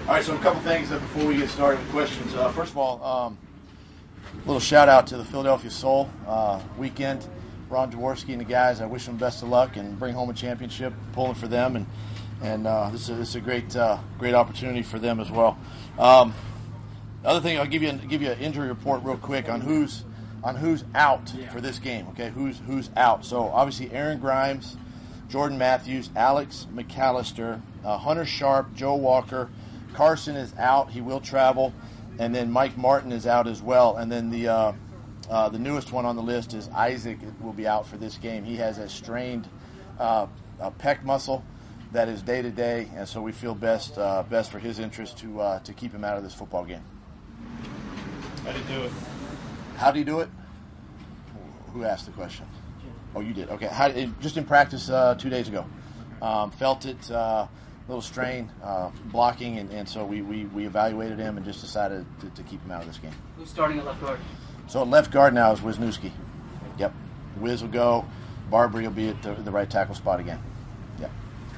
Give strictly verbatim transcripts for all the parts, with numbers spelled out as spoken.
All right, so a couple things uh, before we get started with questions. Uh, first of all, um, a little shout out to the Philadelphia Soul uh, weekend. Ron Jaworski and the guys, I wish them best of luck and bring home a championship, pulling for them, and and uh, this, is, this is a great uh, great opportunity for them as well. Um, the other thing, I'll give you give you an injury report real quick on who's on who's out for this game. Okay, who's who's out? So obviously Aaron Grimes, Jordan Matthews, Alex McAllister, uh, Hunter Sharp, Joe Walker. Carson is out; he will travel, and then Mike Martin is out as well. And then the uh, uh, the newest one on the list is Isaac will be out for this game. He has a strained uh, a pec muscle that is day to day, and so we feel best uh, best for his interest to uh, to keep him out of this football game. How did he do it? How did he do it? Who asked the question? Oh, you did. Okay, How, just in practice uh, two days ago. Um, felt it. Uh, little strain, uh, blocking, and, and so we, we, we evaluated him and just decided to, to keep him out of this game. Who's starting at left guard? So at left guard now is Wisniewski. Yep. Wiz will go. Barbary will be at the, the right tackle spot again. Yep.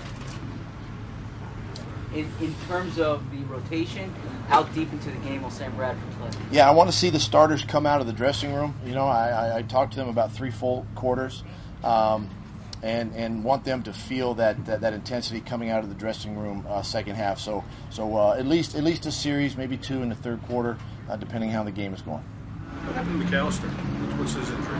In, in terms of the rotation, how deep into the game will Sam Bradford play? Yeah, I want to see the starters come out of the dressing room. You know, I, I, I talked to them about three full quarters. Um, And, and want them to feel that, that, that intensity coming out of the dressing room uh, second half. So so uh, at least at least a series, maybe two in the third quarter, uh, depending how the game is going. What happened to McAllister? What's his injury?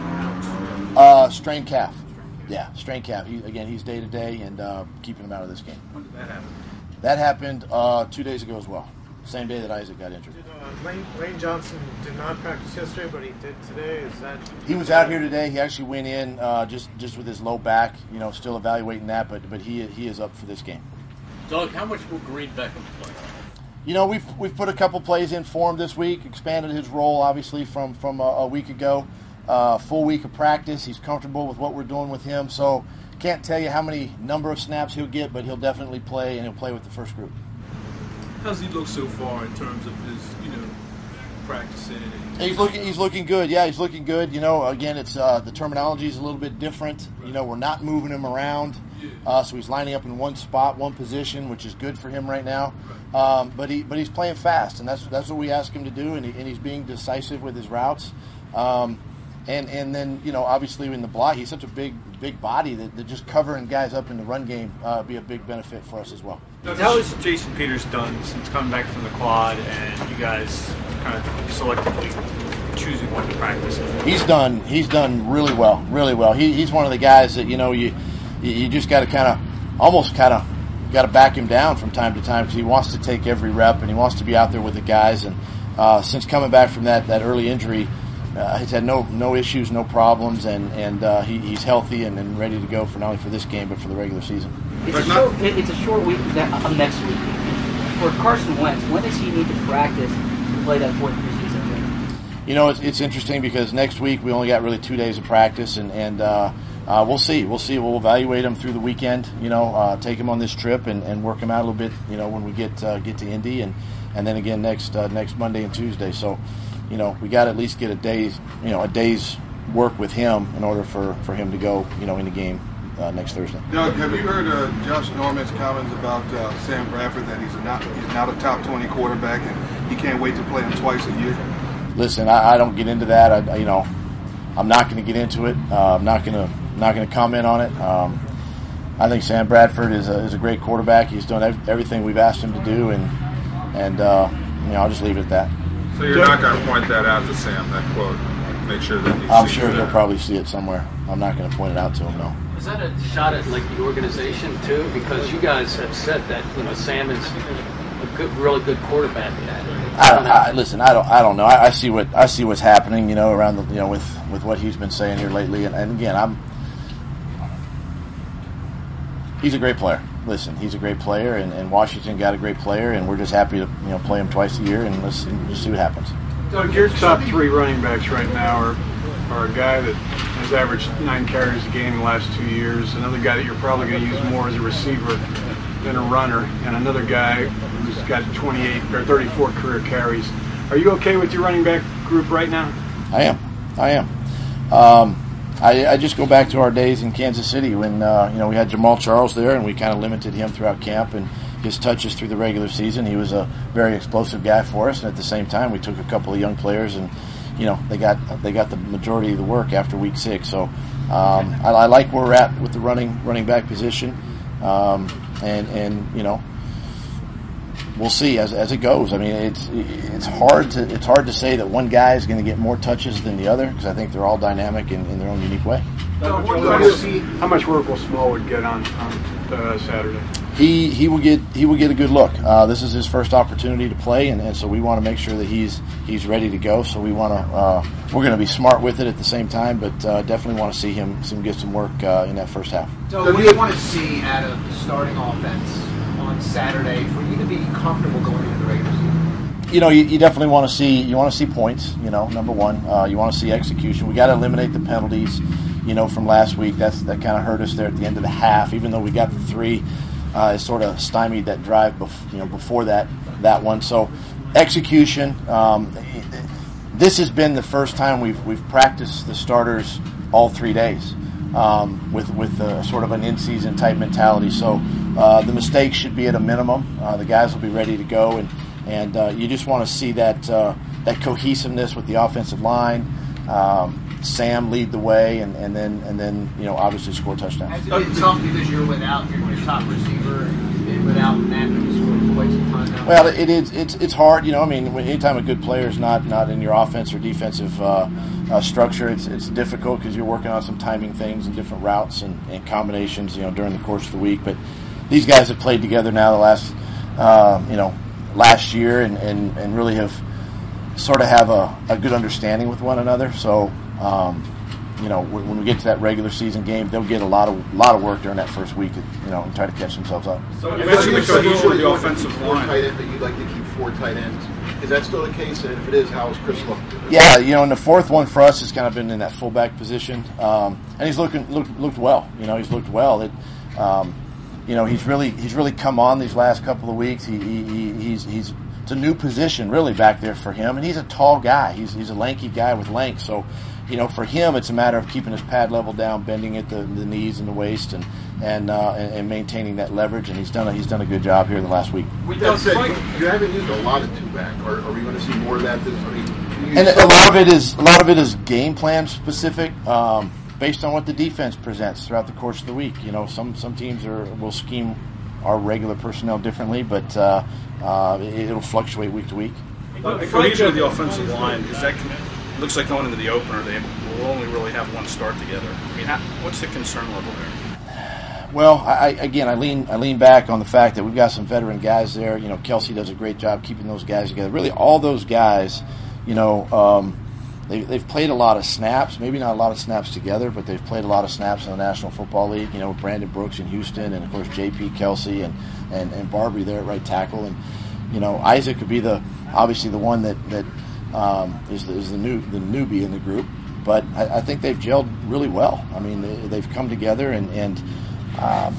Uh, strained calf. Yeah, strained calf. He, again, he's day to day, and uh, keeping him out of this game. When did that happen? That happened uh, two days ago as well. Same day that Isaac got injured. Did, uh, Lane, Lane Johnson did not practice yesterday, but he did today. Is that? He was out here today. He actually went in uh, just just with his low back. You know, still evaluating that, but but he he is up for this game. Doug, how much will Green Beckham play? You know, we've we've put a couple plays in for him this week. Expanded his role obviously from from a, a week ago. Uh, full week of practice. He's comfortable with what we're doing with him. So can't tell you how many number of snaps he'll get, but he'll definitely play, and he'll play with the first group. How's he look so far in terms of his, you know, practicing? And He's looking. He's looking good. Yeah, he's looking good. You know, again, it's uh, the terminology is a little bit different. You know, we're not moving him around, uh, so he's lining up in one spot, one position, which is good for him right now. Um, but he, but he's playing fast, and that's that's what we ask him to do, and, he, and he's being decisive with his routes. Um, and and then you know, obviously in the block, he's such a big big body that, that just covering guys up in the run game uh, be a big benefit for us as well. How has Jason Peters done since coming back from the quad, and you guys kind of selectively choosing when to practice? He's done. He's done really well, really well. He, he's one of the guys that you know you you just got to kind of almost kind of got to back him down from time to time because he wants to take every rep and he wants to be out there with the guys. And uh, since coming back from that that early injury, uh, he's had no no issues, no problems, and and uh, he, he's healthy and, and ready to go for not only for this game but for the regular season. It's a, short, it's a short week of next week. For Carson Wentz, when does he need to practice to play that fourth preseason game? You know, it's, it's interesting because next week we only got really two days of practice, and, and uh, uh, we'll see. We'll see. We'll evaluate him through the weekend, you know, uh, take him on this trip and, and work him out a little bit, you know, when we get uh, get to Indy, and, and then again next uh, next Monday and Tuesday. So, you know, we got to at least get a day's, you know, a day's work with him in order for, for him to go, you know, in the game. Uh, next Thursday. Doug, have you heard uh, Josh Norman's comments about uh, Sam Bradford that he's not he's not a top twenty quarterback and he can't wait to play him twice a year? Listen, I, I don't get into that. I, you know, I'm not going to get into it. Uh, I'm not going to not going to comment on it. Um, I think Sam Bradford is a, is a great quarterback. He's done ev- everything we've asked him to do, and and uh, you know, I'll just leave it at that. So you're not going to point that out to Sam, that quote? Make sure that he I'm sees sure that. he'll probably see it somewhere. I'm not going to point it out to him, no. Is that a shot at like the organization too? Because you guys have said that you know Sam is a good, really good quarterback. I don't, I, listen, I don't, I don't know. I, I see what I see what's happening, you know, around the, you know, with, with what he's been saying here lately. And, and again, I'm, he's a great player. Listen, he's a great player, and, and Washington got a great player, and we're just happy to you know play him twice a year, and let's just see what happens. Doug, your top three running backs right now are, are a guy that has averaged nine carries a game in the last two years, another guy that you're probably going to use more as a receiver than a runner, and another guy who's got twenty-eight or thirty-four career carries. Are you okay with your running back group right now? I am. I am. Um, I, I just go back to our days in Kansas City when uh, you know we had Jamal Charles there, and we kind of limited him throughout camp, and his touches through the regular season. He was a very explosive guy for us, and at the same time, we took a couple of young players, and you know they got they got the majority of the work after week six. So um, I, I like where we're at with the running running back position, um, and and you know. We'll see as as it goes. I mean, it's it's hard to it's hard to say that one guy is going to get more touches than the other, because I think they're all dynamic in, in their own unique way. How much, how much work will Smallwood get on, on uh, Saturday? He he will get he will get a good look. Uh, this is his first opportunity to play, and, and so we want to make sure that he's he's ready to go. So we want to uh, we're going to be smart with it at the same time, but uh, definitely want to see him some get some work uh, in that first half. So what do you want to see out of the starting offense on Saturday for you to be comfortable going into the regular season? You know, you, you definitely want to see you want to see points. You know, number one, uh, you want to see execution. We got to eliminate the penalties. You know, from last week, that's that kind of hurt us there at the end of the half. Even though we got the three, uh, it sort of stymied that drive. Bef- you know, before that that one. So, execution. Um, this has been the first time we've we've practiced the starters all three days. Um, with with a, sort of an in-season type mentality. So uh, the mistakes should be at a minimum. Uh, the guys will be ready to go, and and uh, you just want to see that uh, that cohesiveness with the offensive line. Um, Sam lead the way, and, and then and then you know obviously score touchdowns. Has it been tough because you're without your, your top receiver and without Matthews for quite some time now? Well, it is it's it's hard. You know, I mean, anytime a good player is not not in your offense or defensive uh, uh, structure, it's it's difficult because you're working on some timing things and different routes and, and combinations. You know, during the course of the week. But these guys have played together now the last uh, you know last year and, and, and really have sort of have a, a good understanding with one another. So. Um, you know, when we get to that regular season game, they'll get a lot of lot of work during that first week, you know, and try to catch themselves up. So you mentioned the cohesion of the offensive line. Tight end, but you'd like to keep four tight ends. Is that still the case? And if it is, how is Chris looking? Yeah, you know, and the fourth one for us has kind of been in that fullback position, um, and he's looking looked looked well. You know, he's looked well. It, um, you know, he's really he's really come on these last couple of weeks. He, he he's he's it's a new position really back there for him, and he's a tall guy. He's he's a lanky guy with length, so. You know, for him, it's a matter of keeping his pad level down, bending at the, the knees and the waist, and and, uh, and and maintaining that leverage. And he's done a, he's done a good job here the last week. With that said, you haven't used a lot of two back. Are, are we going to see more of that? This, I mean, and a lot of it is a lot of it is game plan specific, um, based on what the defense presents throughout the course of the week. You know, some some teams are will scheme our regular personnel differently, but uh, uh, it, it'll fluctuate week to week. The cohesion of the offensive line is that. Looks like going into the opener, they will only really have one start together. I mean, how, what's the concern level there? Well, I, again, I lean I lean back on the fact that we've got some veteran guys there. You know, Kelsey does a great job keeping those guys together. Really, all those guys, you know, um, they, they've played a lot of snaps. Maybe not a lot of snaps together, but they've played a lot of snaps in the National Football League. You know, with Brandon Brooks in Houston, and of course J P Kelsey and and and Barbary there at right tackle, and you know, Isaac could be the obviously the one that that. Um, is, the, is the new the newbie in the group, but I, I think they've gelled really well. I mean, they, they've come together, and and um,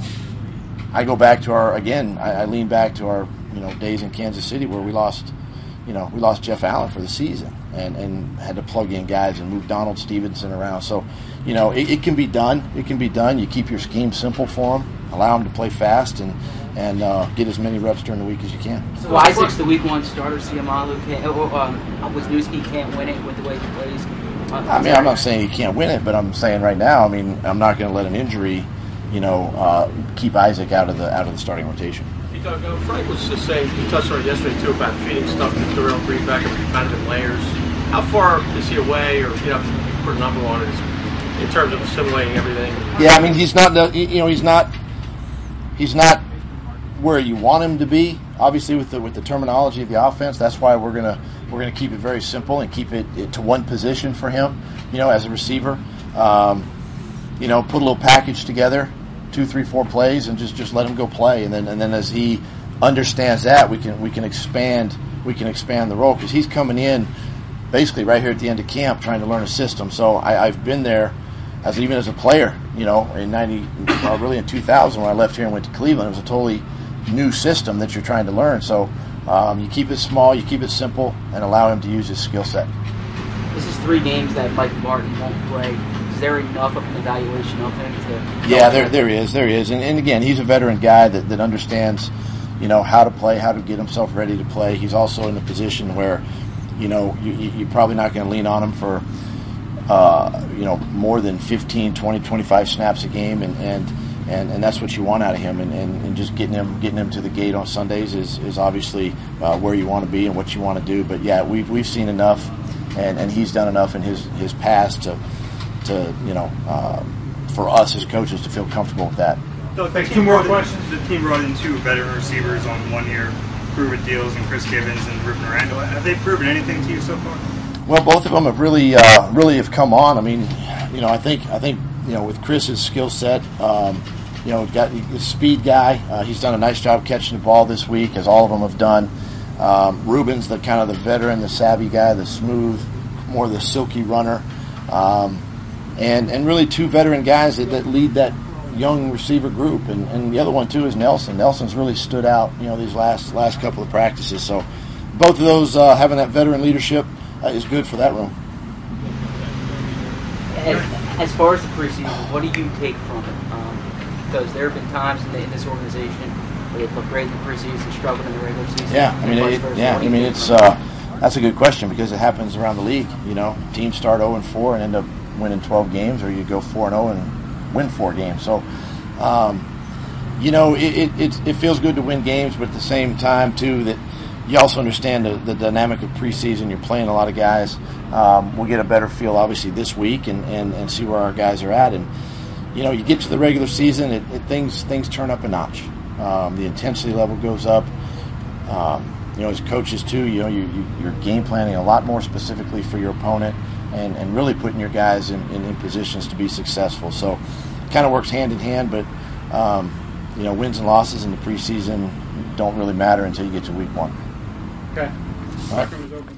I go back to our again. I, I lean back to our you know days in Kansas City where we lost, you know, we lost Jeff Allen for the season, and, and had to plug in guys and move Donald Stevenson around. So, you know, it, it can be done. It can be done. You keep your scheme simple for them, allow them to play fast, and. and uh, get as many reps during the week as you can. So Isaac's the week one starter. Siamalu can't, or um, Wisniewski can't win it with the way he plays. Uh, I mean, I'm not saying he can't win it, but I'm saying right now, I mean, I'm not going to let an injury, you know, uh, keep Isaac out of the out of the starting rotation. Hey, Doug, uh, Frank was just saying, you touched on it yesterday too about feeding stuff to Darrell Greenback and competitive layers. How far is he away, or you know, put a number on it in terms of assimilating everything? Yeah, I mean, he's not. You know, he's not. He's not. Where you want him to be, obviously with the with the terminology of the offense. That's why we're gonna we're gonna keep it very simple and keep it, it to one position for him. You know, as a receiver, um, you know, put a little package together, two, three, four plays, and just, just let him go play. And then and then as he understands that, we can we can expand we can expand the role because he's coming in basically right here at the end of camp trying to learn a system. So I, I've been there as even as a player. You know, in ninety, well, really in two thousand when I left here and went to Cleveland, it was a totally new system that you're trying to learn. So um, you keep it small, you keep it simple, and allow him to use his skill set. This is three games that Mike Martin won't play. Is there enough of an evaluation of him to? Yeah, there there is, there is, and, and again, he's a veteran guy that, that understands, you know, how to play, how to get himself ready to play. He's also in a position where, you know, you, you're probably not going to lean on him for, uh, you know, more than fifteen, twenty, twenty-five snaps a game, and and, and, and that's what you want out of him. And, and, and just getting him getting him to the gate on Sundays is, is obviously uh, where you want to be and what you want to do. But yeah, we've we've seen enough, and, and he's done enough in his, his past to to you know uh, for us as coaches to feel comfortable with that. So, thanks. Two more questions. The team brought in two veteran receivers on one-year proven deals, and Chris Gibbons and Ruben Randall. Have they proven anything to you so far? Well, both of them have really, uh, really have come on. I mean, you know, I think, I think, you know, with Chris's skill set, um, you know, got the speed guy. Uh, he's done a nice job catching the ball this week, as all of them have done. Um, Ruben's the kind of the veteran, the savvy guy, the smooth, more the silky runner, um, and and really two veteran guys that, that lead that young receiver group. And, and the other one too is Nelson. Nelson's really stood out, you know, these last last couple of practices. So both of those uh, having that veteran leadership uh, is good for that room. As, as far as the preseason, what do you take from it? Um, because there have been times in, the, in this organization where they've looked great in the preseason, struggled in the regular season. Yeah, I mean, it, yeah, I mean, it's uh, that's a good question because it happens around the league. You know, teams start oh and four and end up winning twelve games, or you go four and oh and win four games. So, um, you know, it, it it it feels good to win games, but at the same time too that you also understand the, the dynamic of preseason. You're playing a lot of guys. Um, we'll get a better feel, obviously, this week and, and, and see where our guys are at. And, you know, you get to the regular season, it, it, things things turn up a notch. Um, the intensity level goes up. Um, you know, as coaches, too, you know, you, you, you're game planning a lot more specifically for your opponent and, and really putting your guys in, in, in positions to be successful. So it kind of works hand in hand, but, um, you know, wins and losses in the preseason don't really matter until you get to week one. Okay. All right.